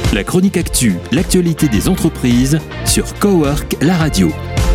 La chronique actu, l'actualité des entreprises sur Cowork, la radio.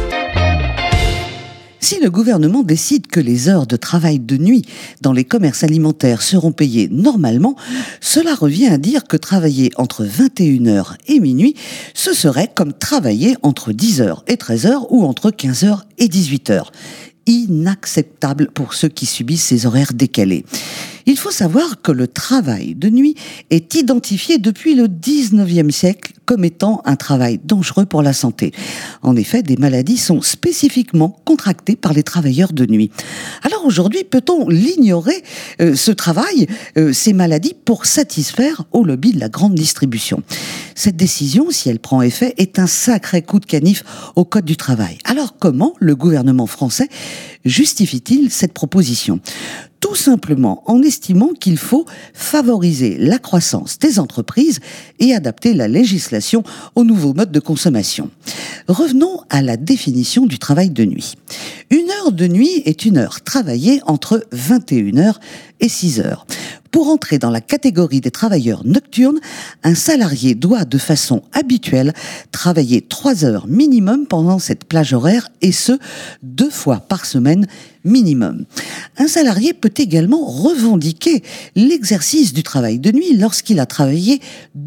Si le gouvernement décide que les heures de travail de nuit dans les commerces alimentaires seront payées normalement, cela revient à dire que travailler entre 21h et minuit, ce serait comme travailler entre 10h et 13h ou entre 15h et 18h. Inacceptable pour ceux qui subissent ces horaires décalés. Il faut savoir que le travail de nuit est identifié depuis le 19e siècle comme étant un travail dangereux pour la santé. En effet, des maladies sont spécifiquement contractées par les travailleurs de nuit. Alors aujourd'hui, peut-on l'ignorer, ce travail, ces maladies, pour satisfaire au lobby de la grande distribution ? Cette décision, si elle prend effet, est un sacré coup de canif au Code du travail. Alors comment le gouvernement français justifie-t-il cette proposition ? Tout simplement en estimant qu'il faut favoriser la croissance des entreprises et adapter la législation aux nouveaux modes de consommation. Revenons à la définition du travail de nuit. Une heure de nuit est une heure travaillée entre 21h et 6h. Pour entrer dans la catégorie des travailleurs nocturnes, un salarié doit de façon habituelle travailler 3 heures minimum pendant cette plage horaire et ce, 2 fois par semaine minimum. Un salarié peut également revendiquer l'exercice du travail de nuit lorsqu'il a travaillé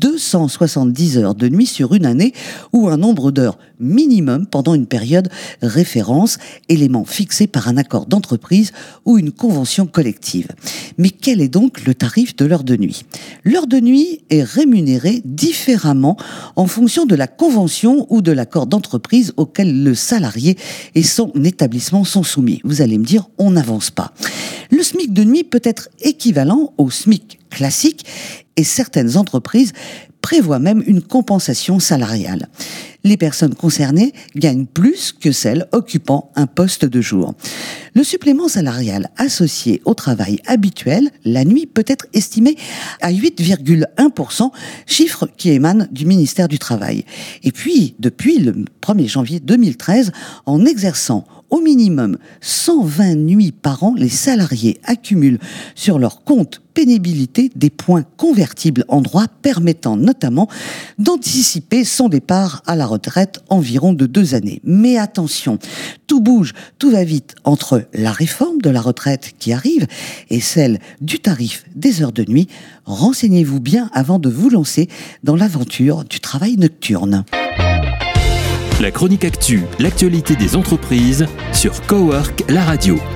270 heures de nuit sur une année ou un nombre d'heures minimum pendant une période référence, élément fixé par un accord d'entreprise ou une convention collective. Mais quel est donc le tarif de l'heure de nuit ? L'heure de nuit est rémunérée différemment en fonction de la convention ou de l'accord d'entreprise auquel le salarié et son établissement sont soumis. Vous allez me dire, on n'avance pas. Le SMIC de nuit peut être équivalent au SMIC classique et certaines entreprises prévoient même une compensation salariale. Les personnes concernées gagnent plus que celles occupant un poste de jour. Le supplément salarial associé au travail habituel, la nuit, peut être estimé à 8,1%, chiffre qui émane du ministère du Travail. Et puis, depuis le 1er janvier 2013, en exerçant au minimum 120 nuits par an, les salariés accumulent sur leur compte pénibilité des points convertibles en droits permettant notamment d'anticiper son départ à la retraite environ de 2 années. Mais attention, tout bouge, tout va vite entre la réforme de la retraite qui arrive et celle du tarif des heures de nuit. Renseignez-vous bien avant de vous lancer dans l'aventure du travail nocturne. La chronique actu, l'actualité des entreprises sur Cowork, la radio.